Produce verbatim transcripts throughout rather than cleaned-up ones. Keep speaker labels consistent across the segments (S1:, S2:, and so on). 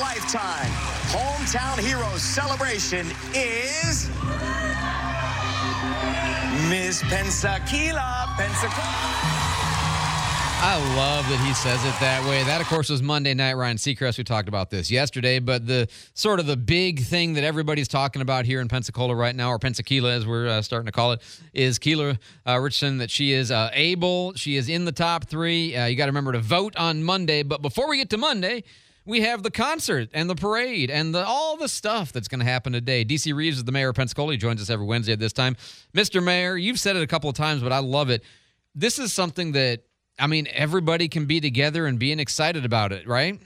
S1: lifetime hometown heroes celebration is Miss Pensacola. Pensacola.
S2: I love that he says it that way. That, of course, was Monday night. Ryan Seacrest, we talked about this yesterday, but the sort of the big thing that everybody's talking about here in Pensacola right now, or Pensacola as we're uh, starting to call it, is Keela uh, Richardson, that she is uh, able. She is in the top three. Uh, you got to remember to vote on Monday. But before we get to Monday, we have the concert and the parade and the, all the stuff that's going to happen today. D C Reeves is the mayor of Pensacola. He joins us every Wednesday at this time. Mister Mayor, you've said it a couple of times, but I love it. This is something that, I mean, everybody can be together and being excited about it, right?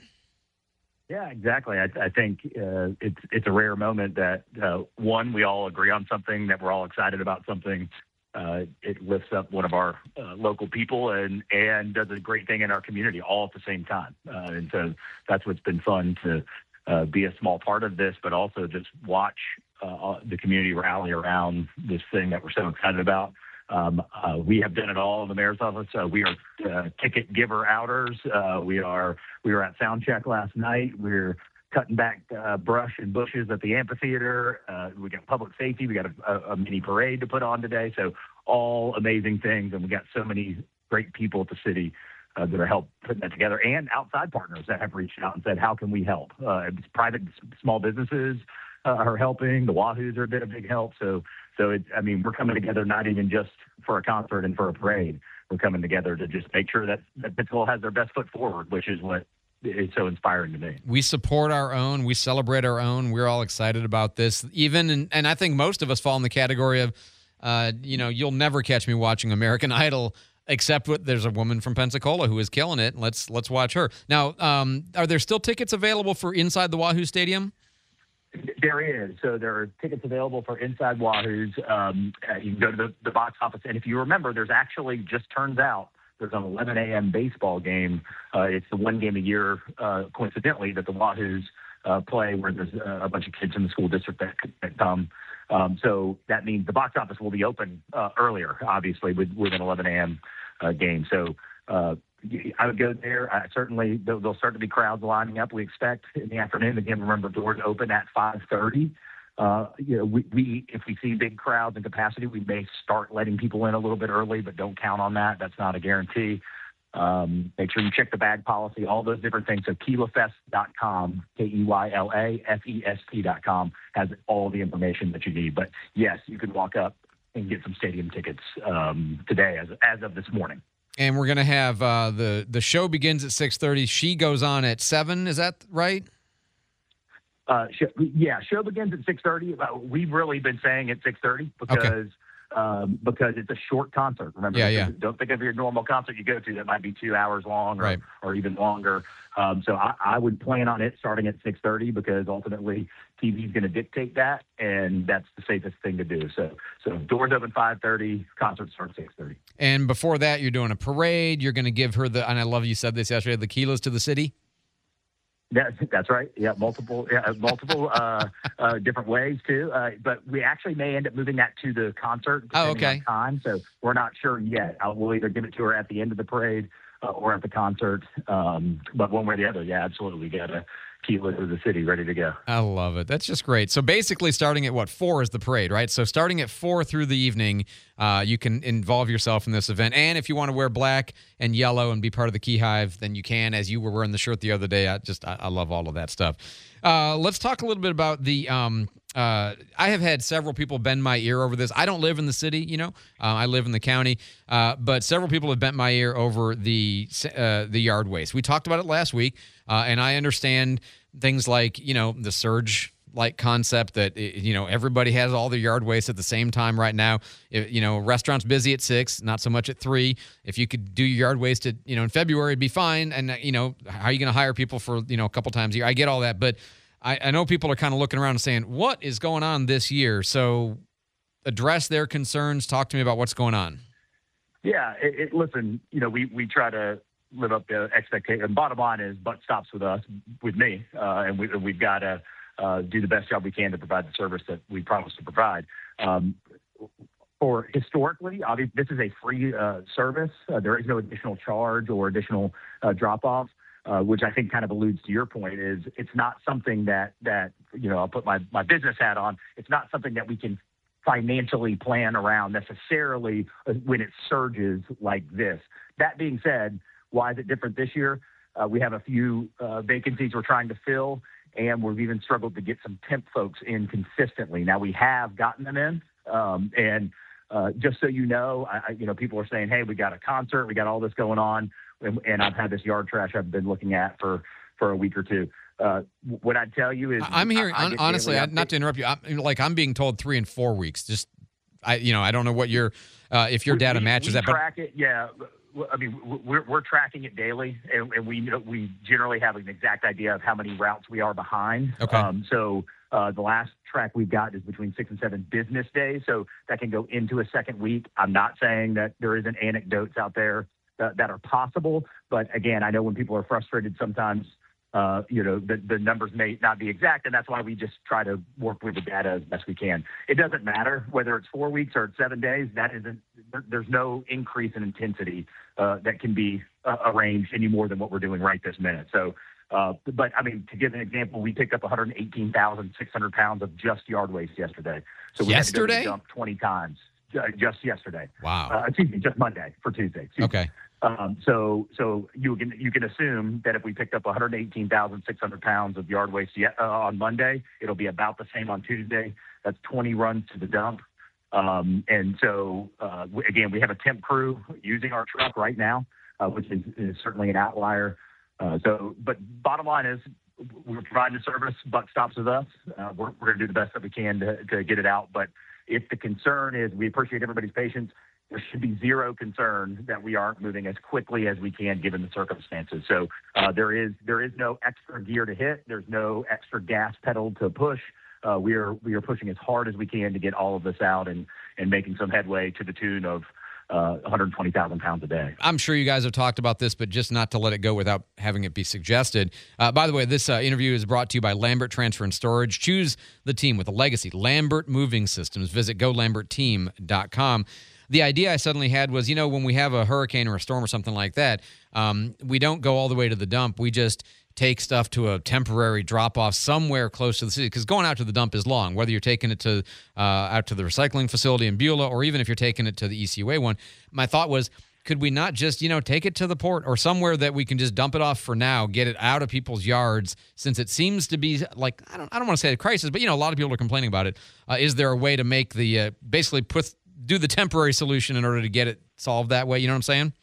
S3: Yeah, exactly. I, I think uh, it's it's a rare moment that, uh, one, we all agree on something, that we're all excited about something. Uh, it lifts up one of our uh, local people and, and does a great thing in our community all at the same time. Uh, and so that's what's been fun to uh, be a small part of this, but also just watch uh, the community rally around this thing that we're so excited about. Um, uh, we have done it all in the mayor's office. Uh, we are uh, ticket giver outers. Uh, we are we were at sound check last night. We're cutting back uh, brush and bushes at the amphitheater. Uh, we got public safety. We got a, a, a mini parade to put on today. So all amazing things, and we got so many great people at the city uh, that are helping putting that together, and outside partners that have reached out and said, "How can we help?" Uh, it's private small businesses uh, are helping. The Wahoos are a bit of big help. So. So, it, I mean, we're coming together not even just for a concert and for a parade. We're coming together to just make sure that, that Pensacola has their best foot forward, which is what is so inspiring to me.
S2: We support our own. We celebrate our own. We're all excited about this. Even, and, and I think most of us fall in the category of, uh, you know, you'll never catch me watching American Idol, except with, there's a woman from Pensacola who is killing it. Let's let's watch her. Now, um, are there still tickets available for inside the Wahoo Stadium?
S3: There is. So there are tickets available for Inside Wahoos. Um, uh, you can go to the, the box office. And if you remember, there's actually, just turns out, there's an eleven a.m. baseball game. Uh, it's the one game a year, uh, coincidentally, that the Wahoos uh, play, where there's uh, a bunch of kids in the school district that, that come. Um, so that means the box office will be open uh, earlier, obviously, with, with an eleven a.m. Uh, game. So uh, I would go there. Uh, certainly, there'll, there'll start to be crowds lining up. We expect in the afternoon. Again, remember, doors open at five thirty. Uh, you know, we, we if we see big crowds and capacity, we may start letting people in a little bit early, but don't count on that. That's not a guarantee. Um, make sure you check the bag policy, all those different things. So keila fest dot com, K E Y L A F E S T dot com has all the information that you need. But yes, you can walk up and get some stadium tickets um, today as as of this morning.
S2: And we're going to have uh, the the show begins at six thirty. She goes on at seven. Is that right?
S3: Uh, show, yeah, show begins at six thirty. Uh, we've really been saying at six thirty because
S2: Okay.
S3: um, because it's a short concert. Remember,
S2: Yeah, yeah.
S3: Don't think of your normal concert you go to that might be two hours long or,
S2: Right.
S3: or even longer. Um, so I, I would plan on it starting at six thirty because ultimately T V is going to dictate that, and that's the safest thing to do. So so doors open five thirty, concert starts six thirty.
S2: And before that, you're doing a parade. You're going to give her the, and I love you said this yesterday, the Keelas to the city.
S3: That, that's right. Yeah, multiple, yeah, multiple uh, uh, different ways too. Uh, but we actually may end up moving that to the concert.
S2: Oh,
S3: depending
S2: okay.
S3: on time, so we're not sure yet. I will either give it to her at the end of the parade uh, or at the concert. Um, but one way or the other, yeah, absolutely, we got a Keela to the city ready to go.
S2: I love it. That's just great. So basically starting at what, four is the parade, right? So starting at four through the evening, uh, you can involve yourself in this event. And if you want to wear black and yellow and be part of the Key Hive, then you can, as you were wearing the shirt the other day. I just, I, I love all of that stuff. Uh, let's talk a little bit about the, um, uh, I have had several people bend my ear over this. I don't live in the city, you know, uh, I live in the county, uh, but several people have bent my ear over the, uh, the yard waste. We talked about it last week, uh, and I understand things like, you know, the surge like concept that, you know, everybody has all their yard waste at the same time right now. If, you know, restaurants busy at six, not so much at three. If you could do your yard waste at, you know, in February, it'd be fine. And, you know, how are you going to hire people for, you know, a couple times a year? I get all that. But I, I know people are kind of looking around and saying, what is going on this year? So address their concerns. Talk to me about what's going on.
S3: Yeah, it, it, listen, you know, we, we try to live up to expectation. Bottom line is, butt stops with us, with me, uh, and we, we've got to uh, do the best job we can to provide the service that we promise to provide. Um, or historically, obviously, this is a free uh, service. Uh, there is no additional charge or additional uh, drop-off. uh, which I think kind of alludes to your point, is it's not something that, that you know, I'll put my, my business hat on. It's not something that we can financially plan around necessarily when it surges like this. That being said, why is it different this year? Uh, we have a few uh, vacancies we're trying to fill, and we've even struggled to get some temp folks in consistently. Now, we have gotten them in, um, and uh, just so you know, I, you know, people are saying, hey, we got a concert, we got all this going on, and, and I've had this yard trash I've been looking at for, for a week or two. Uh, what I'd tell you is,
S2: I'm hearing
S3: I, I
S2: honestly, I, not to interrupt you, I'm, like I'm being told three and four weeks. Just, I, you know, I don't know what your, uh, if your data
S3: we,
S2: matches
S3: we
S2: that.
S3: Track
S2: but
S3: it, yeah. I mean, we're we're tracking it daily, and, and we we generally have an exact idea of how many routes we are behind.
S2: Okay.
S3: Um, so uh, the last track we've got is between six and seven business days, so that can go into a second week. I'm not saying that there isn't anecdotes out there that, that are possible, but again, I know when people are frustrated sometimes. Uh, you know, the, the numbers may not be exact, and that's why we just try to work with the data as best we can. It doesn't matter whether it's four weeks or it's seven days. That isn't. There, there's no increase in intensity uh, that can be uh, arranged any more than what we're doing right this minute. So, uh, but I mean, to give an example, we picked up one hundred eighteen thousand six hundred pounds of just yard waste yesterday. So we
S2: yesterday,
S3: had to go to the dump twenty times uh, just yesterday.
S2: Wow.
S3: Uh, excuse me, just Monday for Tuesday. Excuse
S2: okay.
S3: Me. Um, so, so you can you can assume that if we picked up one hundred eighteen thousand six hundred pounds of yard waste yet, uh, on Monday, it'll be about the same on Tuesday. That's twenty runs to the dump. Um, and so, uh, we, again, we have a temp crew using our truck right now, uh, which is, is certainly an outlier. Uh, so, but bottom line is, we're providing a service. Buck stops with us. Uh, we're we're going to do the best that we can to, to get it out. But if the concern is, we appreciate everybody's patience. There should be zero concern that we aren't moving as quickly as we can given the circumstances. So uh, there is there is no extra gear to hit. There's no extra gas pedal to push. Uh, we are we are pushing as hard as we can to get all of this out and, and making some headway to the tune of uh, one hundred twenty thousand pounds a day.
S2: I'm sure you guys have talked about this, but just not to let it go without having it be suggested. Uh, by the way, this uh, interview is brought to you by Lambert Transfer and Storage. Choose the team with a legacy. Lambert Moving Systems. Visit go lambert team dot com. The idea I suddenly had was, you know, when we have a hurricane or a storm or something like that, um, we don't go all the way to the dump. We just take stuff to a temporary drop-off somewhere close to the city, because going out to the dump is long, whether you're taking it to uh, out to the recycling facility in Beulah or even if you're taking it to the E C U A one. My thought was, could we not just, you know, take it to the port or somewhere that we can just dump it off for now, get it out of people's yards, since it seems to be like, I don't I don't want to say a crisis, but, you know, a lot of people are complaining about it. Uh, is there a way to make the, uh, basically put do the temporary solution in order to get it solved that way? You know what I'm saying?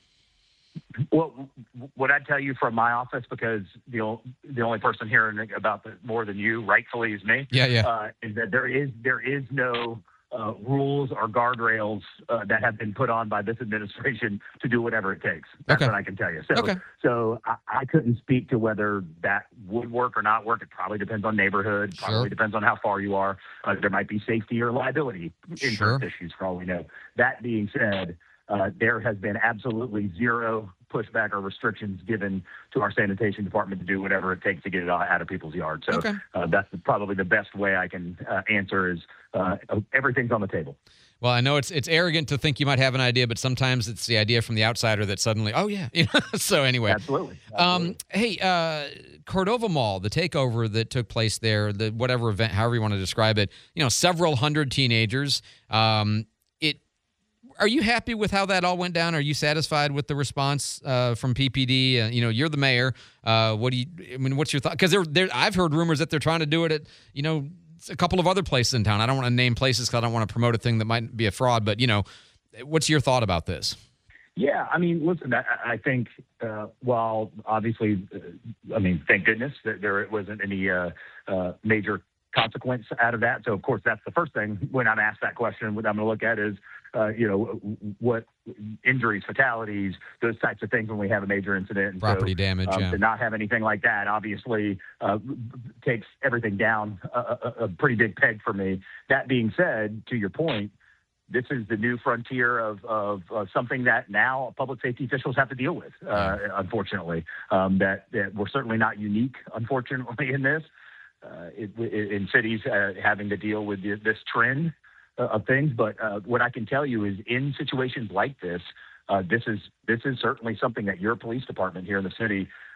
S3: Well, what I'd tell you from my office, because the o- the only person hearing about it more than you, rightfully, is me.
S2: Yeah, yeah.
S3: Uh, is that there is there is no uh, rules or guardrails uh, that have been put on by this administration to do whatever it takes. That's
S2: Okay.
S3: what I can tell you. So,
S2: Okay.
S3: so I, I couldn't speak to whether that would work or not work. It probably depends on neighborhood.
S2: Sure.
S3: Probably depends on how far you are. Uh, there might be safety or liability insurance
S2: Sure.
S3: issues for all we know. That being said, uh, there has been absolutely zero pushback or restrictions given to our sanitation department to do whatever it takes to get it out of people's yards. So
S2: Okay.
S3: uh, that's probably the best way I can uh, answer is uh, everything's on the table.
S2: Well, I know it's it's arrogant to think you might have an idea, but sometimes it's the idea from the outsider that suddenly, oh, yeah. You know? So anyway.
S3: Absolutely.
S2: Um,
S3: Absolutely.
S2: hey, uh, Cordova Mall, the takeover that took place there, the whatever event, however you want to describe it, you know, several hundred teenagers. Um, it. Are you happy with how that all went down? Are you satisfied with the response uh, from P P D? Uh, you know, you're the mayor. Uh, what do you? I mean, what's your thought? Because there, there, I've heard rumors that they're trying to do it at, you know, a couple of other places in town. I don't want to name places because I don't want to promote a thing that might be a fraud. But you know, what's your thought about this?
S3: Yeah, I mean, listen, I, I think uh, while obviously, uh, I mean, thank goodness that there wasn't any uh, uh, major consequence out of that. So, of course, that's the first thing when I'm asked that question, what I'm going to look at is, uh, you know, what injuries, fatalities, those types of things when we have a major incident. And
S2: Property
S3: so,
S2: damage,
S3: um,
S2: yeah.
S3: To not have anything like that, obviously, uh, takes everything down a, a, a pretty big peg for me. That being said, to your point, this is the new frontier of, of, of something that now public safety officials have to deal with, uh, unfortunately. Um, that, that we're certainly not unique, unfortunately, in this. Uh, it, in cities uh, having to deal with this trend uh, of things. But uh, what I can tell you is in situations like this, uh, this is this is certainly something that your police department here in the city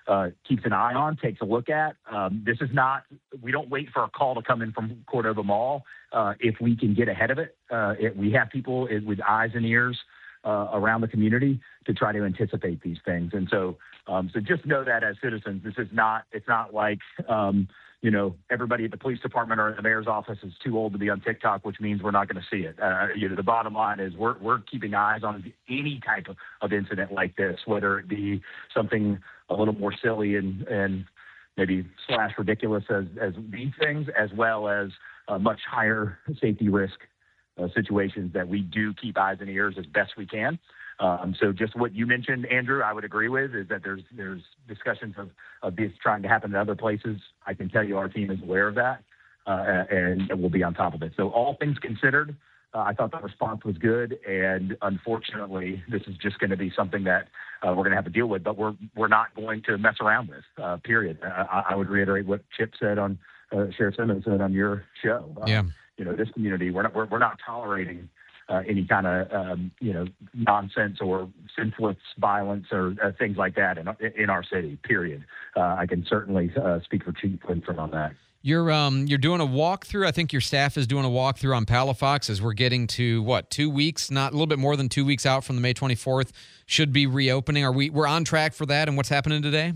S3: uh, keeps an eye on, takes a look at. Um, this is not, we don't wait for a call to come in from Cordova Mall. Uh, if we can get ahead of it, uh, it we have people with eyes and ears uh, around the community to try to anticipate these things. And so, um, so just know that as citizens, this is not, it's not like, um, you know, everybody at the police department or the mayor's office is too old to be on TikTok, which means we're not going to see it. Uh, you know, the bottom line is we're we're keeping eyes on any type of, of incident like this, whether it be something a little more silly and, and maybe slash ridiculous as, as these things, as well as uh, much higher safety risk uh, situations that we do keep eyes and ears as best we can. Um, so just what you mentioned, Andrew, I would agree with, is that there's there's discussions of, of this trying to happen in other places. I can tell you our team is aware of that, uh, and we'll be on top of it. So all things considered, uh, I thought the response was good, and unfortunately, this is just going to be something that uh, we're going to have to deal with, but we're we're not going to mess around with, uh, period. I, I would reiterate what Chip said on, uh, Sheriff Simmons said on your show. Uh,
S2: yeah.
S3: You know, this community, we're not, we're, we're not tolerating Uh, any kind of, um, you know, nonsense or senseless violence or uh, things like that in, in our city, period. Uh, I can certainly uh, speak for Chief Linford on that.
S2: You're um you're doing a walkthrough. I think your staff is doing a walkthrough on Palafox as we're getting to, what, two weeks, not a little bit more than two weeks out from the May twenty-fourth. Should be reopening. Are we, we're on track for that, and what's happening today?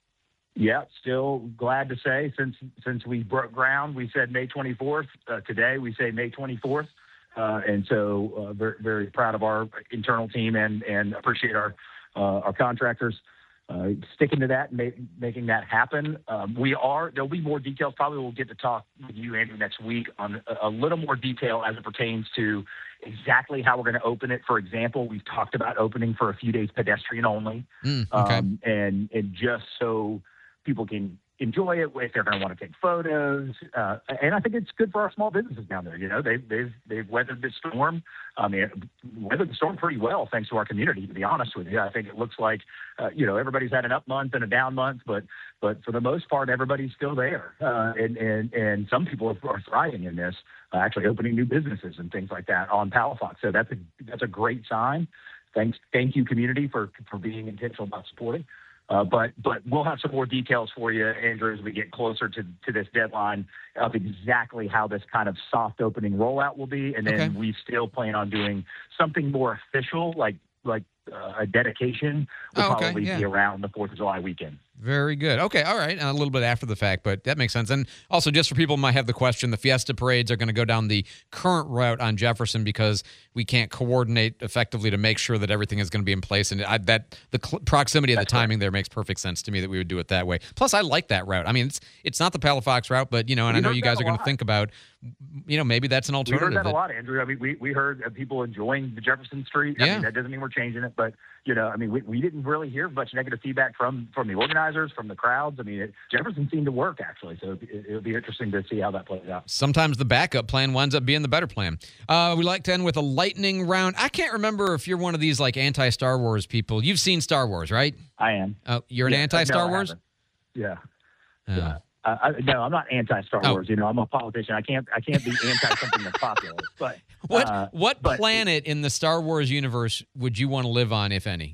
S3: Yeah, still glad to say since since we broke ground, we said May twenty-fourth. Uh, today we say May twenty-fourth. Uh, and so uh, very, very proud of our internal team and, and appreciate our uh, our contractors uh, sticking to that and ma- making that happen. Um, we are, there'll be more details. Probably we'll get to talk with you, Andrew, next week on a, a little more detail as it pertains to exactly how we're going to open it. For example, we've talked about opening for a few days pedestrian only.
S2: Mm, okay.
S3: um, and, and just so people can enjoy it if they're going to want to take photos. Uh, and I think it's good for our small businesses down there. You know, they've, they've, they've weathered the storm. I mean, weathered the storm pretty well, thanks to our community, to be honest with you. I think it looks like, uh, you know, everybody's had an up month and a down month, but, but for the most part, everybody's still there. Uh, and, and, and some people are, are thriving in this, uh, actually opening new businesses and things like that on Palafox. So that's a, that's a great sign. Thanks. Thank you, community, for, for being intentional about supporting. Uh, but but we'll have some more details for you, Andrew, as we get closer to, to this deadline of exactly how this kind of soft opening rollout will be. And then
S2: Okay.
S3: we still plan on doing something more official, like like uh, a dedication will
S2: Oh, okay,
S3: probably
S2: yeah.
S3: be around the fourth of July weekend.
S2: Very good. Okay, all right. A little bit after the fact, but that makes sense. And also, just for people who might have the question, the Fiesta parades are going to go down the current route on Jefferson because we can't coordinate effectively to make sure that everything is going to be in place. And I, that the cl- proximity of the
S3: That's right.
S2: timing there makes perfect sense to me that we would do it that way. Plus, I like that route. I mean, it's it's not the Palafox route, but you know, and
S3: We
S2: I know
S3: heard
S2: you guys
S3: that
S2: are
S3: a
S2: going to
S3: lot.
S2: think about, you know, maybe that's an
S3: We
S2: alternative.
S3: heard that a
S2: that-
S3: lot, Andrew. I mean, we, we heard of people enjoying the Jefferson Street. I
S2: Yeah.
S3: mean, that doesn't mean we're changing it, but, you know, I mean, we, we didn't really hear much negative feedback from, from the organizers, from the crowds. I mean, it, Jefferson seemed to work, actually, so it, it'll be interesting to see how that plays out.
S2: Sometimes the backup plan winds up being the better plan. Uh, we like to end with a lightning round. I can't remember if you're one of these like anti-Star Wars people. You've seen Star Wars, right?
S3: I am.
S2: Oh, you're an
S3: Yeah,
S2: anti-Star
S3: no, I
S2: Wars?
S3: haven't. Yeah.
S2: Oh.
S3: Yeah. Uh, I, no, I'm not anti-Star
S2: Oh.
S3: Wars. You know, I'm a politician. I can't. I can't be anti something that's popular. But
S2: What
S3: uh,
S2: what
S3: but-
S2: planet in the Star Wars universe would you want to live on, if any?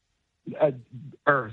S3: uh, Earth.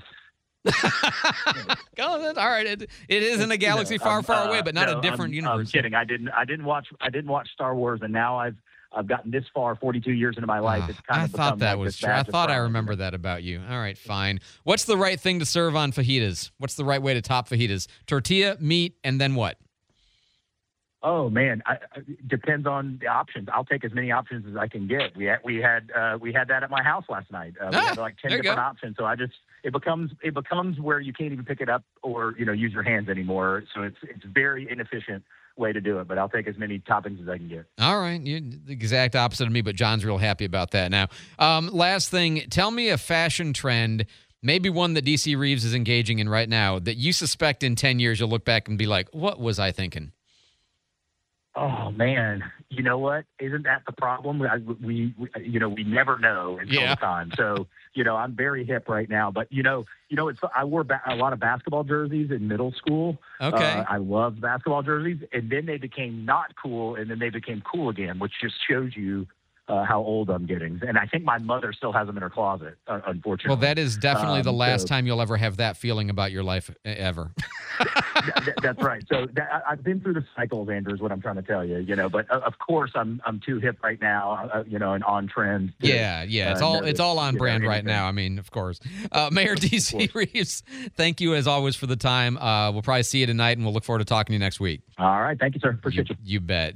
S2: Oh, that's- all right. It, it is in a galaxy
S3: You know,
S2: far,
S3: um,
S2: far
S3: uh,
S2: away, but not
S3: no,
S2: a different
S3: I'm,
S2: universe.
S3: I'm kidding. I didn't. I didn't watch. I didn't watch Star Wars, and now I've I've gotten this far, forty-two years into my life.
S2: Ah,
S3: It's kind
S2: I
S3: of
S2: thought
S3: become
S2: that
S3: like
S2: was
S3: this
S2: true. I
S3: badge of
S2: thought I
S3: pride,
S2: remember
S3: you know?
S2: that about you. All right, fine. What's the right thing to serve on fajitas? What's the right way to top fajitas? Tortilla, meat, and then what?
S3: Oh man, I, I, depends on the options. I'll take as many options as I can get. We had we had uh, we had that at my house last night. Uh, we
S2: Ah,
S3: had like ten
S2: there you
S3: different
S2: go.
S3: options. So I just it becomes it becomes where you can't even pick it up or you know use your hands anymore. So it's it's a very inefficient way to do it. But I'll take as many toppings as I can get.
S2: All right, you the exact opposite of me, but John's real happy about that now. Um, last thing, tell me a fashion trend, maybe one that D C Reeves is engaging in right now, that you suspect in ten years you'll look back and be like, what was I thinking?
S3: Oh man, you know what? Isn't that the problem? I, we, we, you know, we never know until
S2: Yeah.
S3: the time. So, you know, I'm very hip right now. But you know, you know, it's I wore ba- a lot of basketball jerseys in middle school.
S2: Okay.
S3: uh, I loved basketball jerseys, and then they became not cool, and then they became cool again, which just shows you uh, how old I'm getting. And I think my mother still has them in her closet, uh, unfortunately.
S2: Well, that is definitely
S3: Um,
S2: the last
S3: so-
S2: time you'll ever have that feeling about your life e- ever.
S3: Th- th- That's right. So that, I- I've been through the cycles, Andrew, is what I'm trying to tell you. You know, but uh, of course I'm I'm too hip right now. Uh, you know, and on trend. to,
S2: Yeah, yeah, it's
S3: uh,
S2: all
S3: notice,
S2: it's all on
S3: you know,
S2: brand right
S3: anything.
S2: now. I mean, of course. Uh, Mayor D C Reeves, thank you as always for the time. Uh, we'll probably see you tonight, and we'll look forward to talking to you next week.
S3: All right. Thank you, sir. Appreciate you.
S2: You bet.